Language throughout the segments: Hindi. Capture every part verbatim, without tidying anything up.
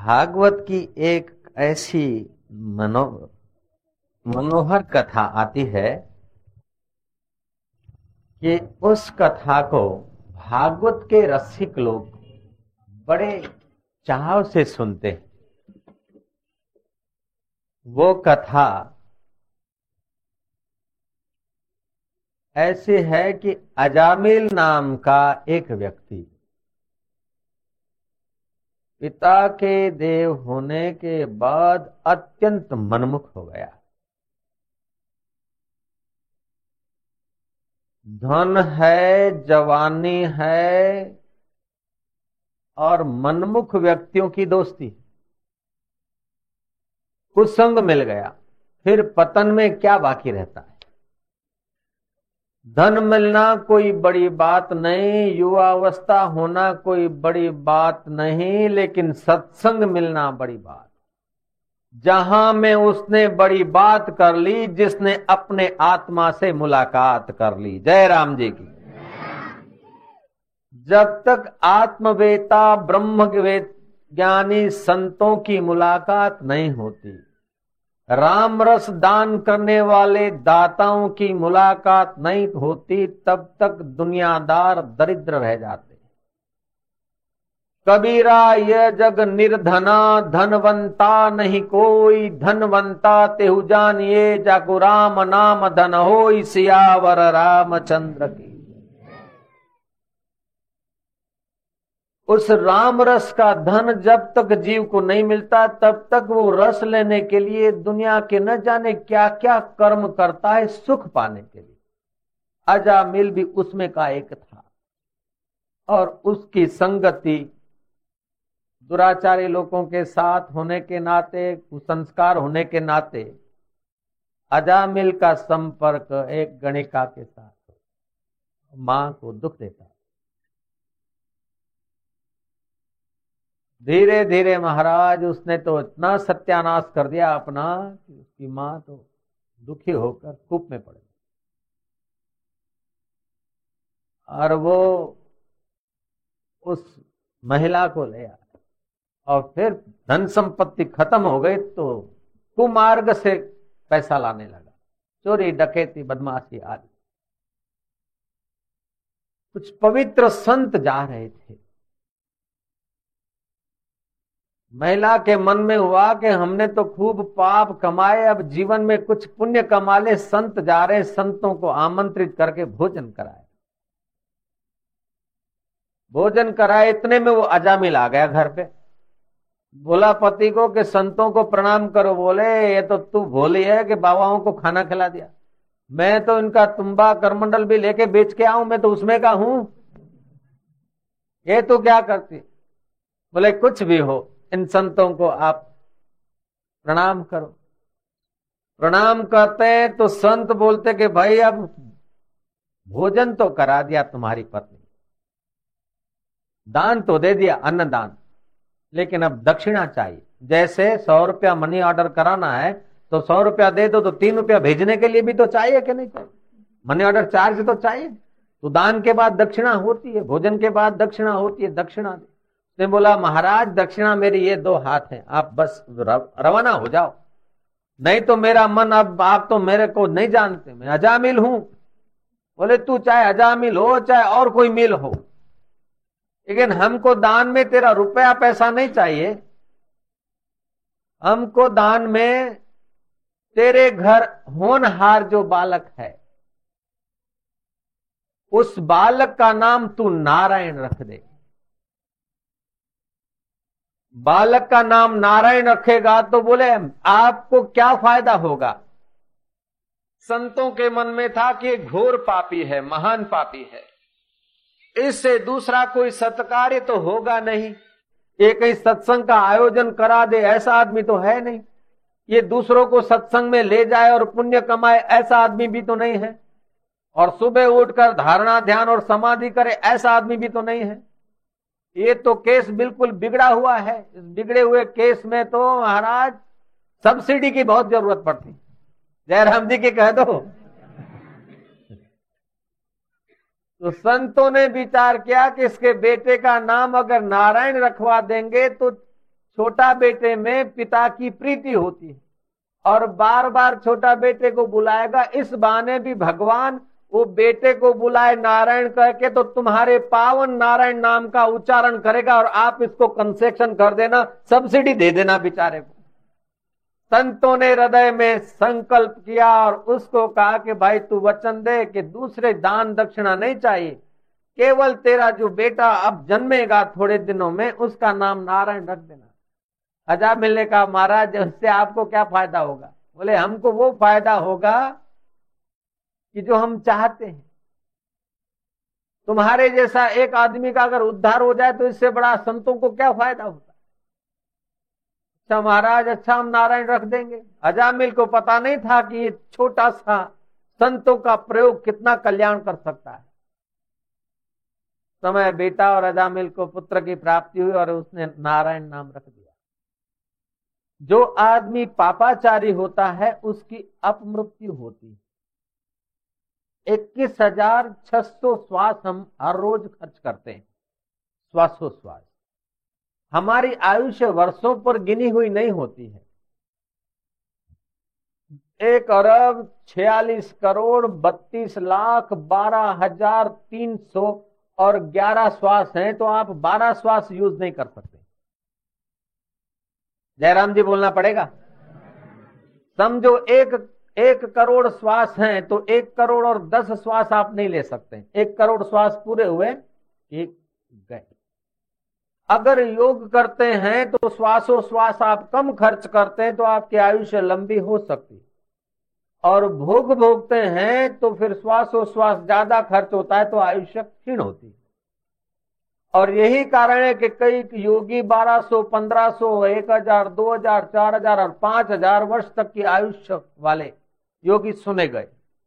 भागवत की एक ऐसी मनो मनोहर कथा आती है कि उस कथा को भागवत के रसिक लोग बड़े चाव से सुनते हैं। वो कथा ऐसे है कि अजामिल नाम का एक व्यक्ति पिता के देव होने के बाद अत्यंत मनमुख हो गया। धन है, जवानी है और मनमुख व्यक्तियों की दोस्ती, कुसंग मिल गया, फिर पतन में क्या बाकी रहता है। धन मिलना कोई बड़ी बात नहीं, युवावस्था होना कोई बड़ी बात नहीं, लेकिन सत्संग मिलना बड़ी बात। जहां में उसने बड़ी बात कर ली, जिसने अपने आत्मा से मुलाकात कर ली। जय राम जी की। जब तक आत्मवेता ब्रह्मवेद ज्ञानी संतों की मुलाकात नहीं होती, राम रस दान करने वाले दाताओं की मुलाकात नहीं होती, तब तक दुनियादार दरिद्र रह जाते। कबीरा यह जग निर्धना, धनवंता नहीं कोई, धनवंता तेहु जानिए, जाको राम नाम धन होई, सियावर रामचंद्र की। उस राम रस का धन जब तक जीव को नहीं मिलता, तब तक वो रस लेने के लिए दुनिया के न जाने क्या क्या कर्म करता है सुख पाने के लिए। अजामिल भी उसमें का एक था और उसकी संगति दुराचारी लोगों के साथ होने के नाते, कुसंस्कार होने के नाते अजामिल का संपर्क एक गणिका के साथ मां को दुख देता। धीरे धीरे महाराज उसने तो इतना सत्यानाश कर दिया अपना कि उसकी मां तो दुखी होकर कूप में पड़ गई। और वो उस महिला को ले आया और फिर धन संपत्ति खत्म हो गई तो कुमार्ग से पैसा लाने लगा, चोरी डकैती बदमाशी आदि। कुछ पवित्र संत जा रहे थे, महिला के मन में हुआ कि हमने तो खूब पाप कमाए, अब जीवन में कुछ पुण्य कमा ले। संत जा रहे, संतों को आमंत्रित करके भोजन कराए। भोजन कराए, इतने में वो अजामिल आ गया घर पे। बोला पति को कि संतों को प्रणाम करो। बोले ये तो तू भोली है कि बाबाओं को खाना खिला दिया। मैं तो इनका तुम्बा करमंडल भी लेके बेच के आऊं, मैं तो उसमें का हूं। ये तू क्या करती? बोले कुछ भी हो, इन संतों को आप प्रणाम करो। प्रणाम करते हैं तो संत बोलते कि भाई अब भोजन तो करा दिया तुम्हारी पत्नी, दान तो दे दिया, अन्न दान, लेकिन अब दक्षिणा चाहिए। जैसे सौ रुपया मनी ऑर्डर कराना है तो सौ रुपया दे दो, तो तीन रुपया भेजने के लिए भी तो चाहिए कि नहीं चाहिए? मनी ऑर्डर चार्ज तो चाहिए। तो दान के बाद दक्षिणा होती है, भोजन के बाद दक्षिणा होती है, दक्षिणा दे। ने बोला महाराज दक्षिणा मेरी ये दो हाथ हैं, आप बस रवाना हो जाओ, नहीं तो मेरा मन, अब आप तो मेरे को नहीं जानते, मैं अजामिल हूं। बोले तू चाहे अजामिल हो चाहे और कोई मिल हो, लेकिन हमको दान में तेरा रुपया पैसा नहीं चाहिए। हमको दान में तेरे घर होनहार जो बालक है, उस बालक का नाम तू नारायण रख दे। बालक का नाम नारायण रखेगा तो बोले आपको क्या फायदा होगा? संतों के मन में था कि घोर पापी है, महान पापी है, इससे दूसरा कोई सत्कार्य तो होगा नहीं। ये कहीं सत्संग का आयोजन करा दे ऐसा आदमी तो है नहीं। ये दूसरों को सत्संग में ले जाए और पुण्य कमाए ऐसा आदमी भी तो नहीं है। और सुबह उठकर धारणा ध्यान और समाधि करे ऐसा आदमी भी तो नहीं है। ये तो केस बिल्कुल बिगड़ा हुआ है। इस बिगड़े हुए केस में तो महाराज सब्सिडी की बहुत जरूरत पड़ती। जयराम जी के कह दो। तो संतों ने विचार किया कि इसके बेटे का नाम अगर नारायण रखवा देंगे तो छोटा बेटे में पिता की प्रीति होती है और बार बार छोटा बेटे को बुलाएगा, इस बहाने भी भगवान वो बेटे को बुलाए नारायण कह के तो तुम्हारे पावन नारायण नाम का उच्चारण करेगा और आप इसको कंसेशन कर देना, सब्सिडी दे देना बेचारे को। संतों ने हृदय में संकल्प किया और उसको कहा कि भाई तू वचन दे कि दूसरे दान दक्षिणा नहीं चाहिए, केवल तेरा जो बेटा अब जन्मेगा थोड़े दिनों में उसका नाम नारायण रख देना। अजामिल ने कहा महाराज उससे आपको क्या फायदा होगा? बोले हमको वो फायदा होगा कि जो हम चाहते हैं। तुम्हारे जैसा एक आदमी का अगर उद्धार हो जाए तो इससे बड़ा संतों को क्या फायदा होता? अच्छा महाराज, अच्छा हम नारायण रख देंगे। अजामिल को पता नहीं था कि ये छोटा सा संतों का प्रयोग कितना कल्याण कर सकता है। समय बेटा और अजामिल को पुत्र की प्राप्ति हुई और उसने नारायण नाम रख दिया। जो आदमी पापाचारी होता है उसकी अपमृत्यु होती है। इक्कीस हजार छह सौ श्वास हम हर रोज खर्च करते हैं, श्वासोश्वास। हमारी आयुष्य वर्षों पर गिनी हुई नहीं होती है। एक अरब छियालीस करोड़ बत्तीस लाख बारह हजार तीन सौ और ग्यारह श्वास हैं, तो आप बारह श्वास यूज नहीं कर सकते। जयराम जी बोलना पड़ेगा। समझो एक एक करोड़ श्वास हैं तो एक करोड़ और दस श्वास आप नहीं ले सकते। एक करोड़ श्वास पूरे हुए, एक गए। अगर योग करते हैं तो श्वासोश्वास आप कम खर्च करते हैं तो आपकी आयुष्य लंबी हो सकती, और भोग भोगते हैं तो फिर श्वासोश्वास ज्यादा खर्च होता है तो आयुष्य क्षीण होती है। और यही कारण है कि कई योगी बारह सौ, पंद्रह सौ, एक हजार, दो हजार, चार हजार और पांच हजार वर्ष तक की आयुष्य वाले योगी सुने गए।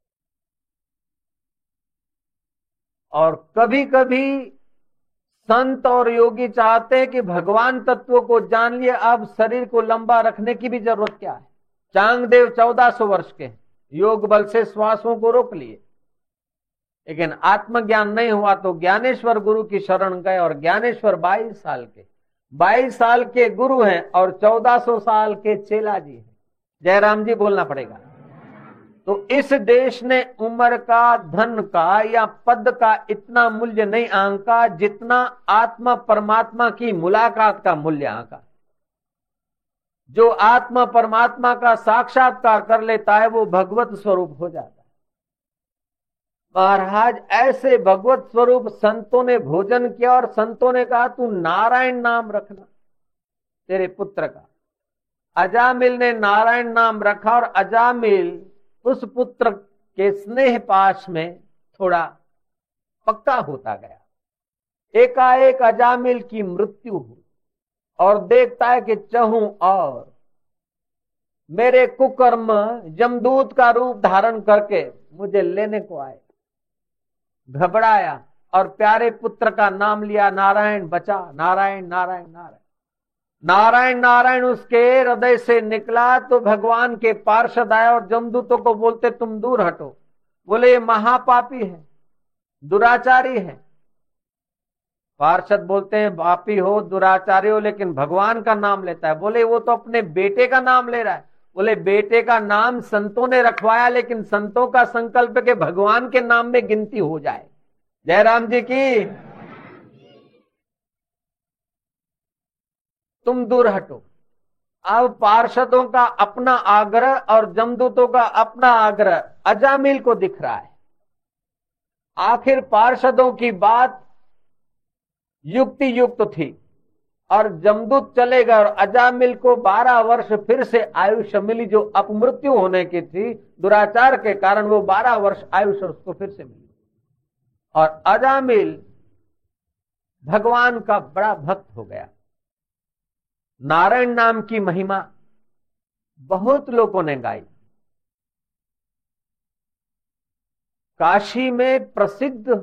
और कभी कभी संत और योगी चाहते हैं कि भगवान तत्व को जान लिए, अब शरीर को लंबा रखने की भी जरूरत क्या है। चांगदेव चौदह सौ वर्ष के योग बल से श्वासों को रोक लिए, लेकिन आत्मज्ञान नहीं हुआ तो ज्ञानेश्वर गुरु की शरण गए और ज्ञानेश्वर बाईस साल के बाईस साल के गुरु हैं और चौदह सौ साल के चेला जी हैं। जयराम जी बोलना पड़ेगा। तो इस देश ने उम्र का, धन का या पद का इतना मूल्य नहीं आंका जितना आत्मा परमात्मा की मुलाकात का मूल्य आंका। जो आत्मा परमात्मा का साक्षात्कार कर लेता है वो भगवत स्वरूप हो जाता है। महाराज ऐसे भगवत स्वरूप संतों ने भोजन किया और संतों ने कहा तू नारायण नाम रखना तेरे पुत्र का। अजामिल ने नारायण नाम रखा और अजामिल उस पुत्र के स्नेह पाश में थोड़ा पक्का होता गया। एकाएक अजामिल की मृत्यु हुई और देखता है कि चहूं और मेरे कुकर्म जमदूत का रूप धारण करके मुझे लेने को आए। घबराया और प्यारे पुत्र का नाम लिया, नारायण बचा, नारायण नारायण नारायण नारायण नारायण उसके हृदय से निकला तो भगवान के पार्षद आए और जमदूतों को बोलते तुम दूर हटो। बोले ये महापापी है, दुराचारी है। पार्षद बोलते हैं पापी हो, दुराचारी हो, लेकिन भगवान का नाम लेता है। बोले वो तो अपने बेटे का नाम ले रहा है। बोले बेटे का नाम संतों ने रखवाया, लेकिन संतों का संकल्प है कि भगवान के नाम में गिनती हो जाए। जयराम जी की। तुम दूर हटो। अब पार्षदों का अपना आग्रह और जमदूतों का अपना आग्रह अजामिल को दिख रहा है। आखिर पार्षदों की बात युक्ति युक्त थी और जमदूत चले गए और अजामिल को बारह वर्ष फिर से आयुष्य मिली, जो अपमृत्यु होने की थी दुराचार के कारण। वो बारह वर्ष आयुष्य उसको फिर से मिली और अजामिल भगवान का बड़ा भक्त हो गया। नारायण नाम की महिमा बहुत लोगों ने गाई। काशी में प्रसिद्ध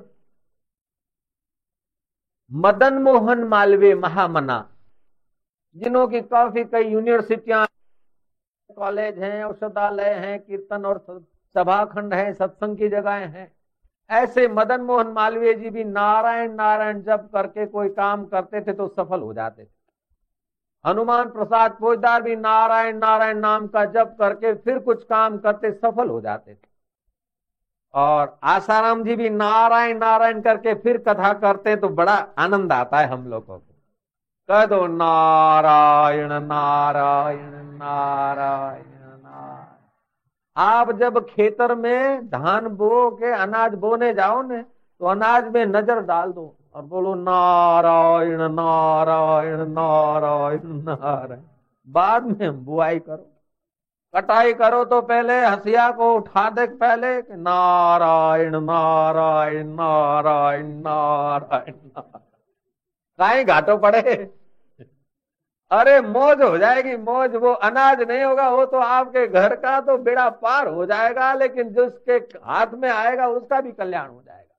मदन मोहन मालवीय महामना, जिन्हों की काफी कई यूनिवर्सिटियां, कॉलेज हैं, औषधालय हैं, कीर्तन और सभाखंड हैं, सत्संग की जगहें हैं, ऐसे मदन मोहन मालवीय जी भी नारायण नारायण जप करके कोई काम करते थे तो सफल हो जाते थे। हनुमान प्रसाद फौजदार भी नारायण नारायण नाम का जप करके फिर कुछ काम करते सफल हो जाते थे। और आसाराम जी भी नारायण नारायण करके फिर कथा करते तो बड़ा आनंद आता है हम लोगों को। कह दो नारायण नारायण नारायण नारायण। आप जब खेतर में धान बो के अनाज बोने जाओ ने तो अनाज में नजर डाल दो और बोलो नारायण नारायण नारायण नारायण। बाद में बुआई करो, कटाई करो तो पहले हंसिया को उठा दे पहले कि नारायण नारायण नारायण नारायण नारायण। काहे घाटो पड़े। अरे मौज हो जाएगी मौज। वो अनाज नहीं होगा वो तो आपके घर का तो बेड़ा पार हो जाएगा, लेकिन जिसके हाथ में आएगा उसका भी कल्याण हो जाएगा।